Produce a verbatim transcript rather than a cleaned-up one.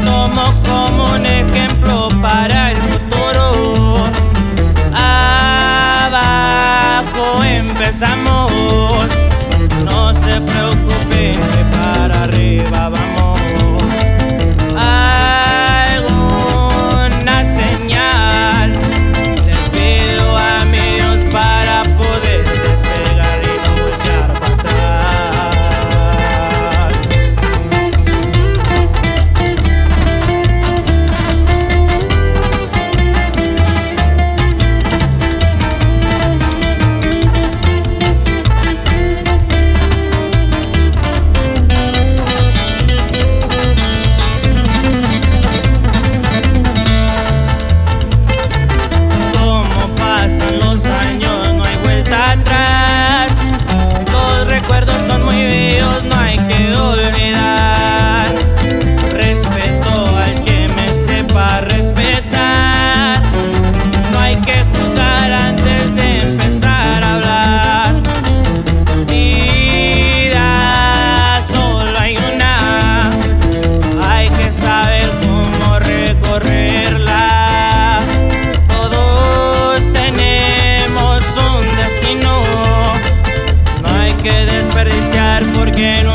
tomo como un ejemplo para el futuro. Abajo empezamos, no se preocupen que para arriba vamos. Alguna señal les pido a mi Dios para poder despegar y no echar para atrás. Como pasan los años, no hay vuelta atrás. Los recuerdos son muy vivos, no hay que olvidar. Respeto al que me sepa respetar. No hay que juzgar antes de empezar a hablar. Vida solo hay una, hay que saber cómo recorrerla. Todos tenemos un destino, no hay que desperdiciar porque no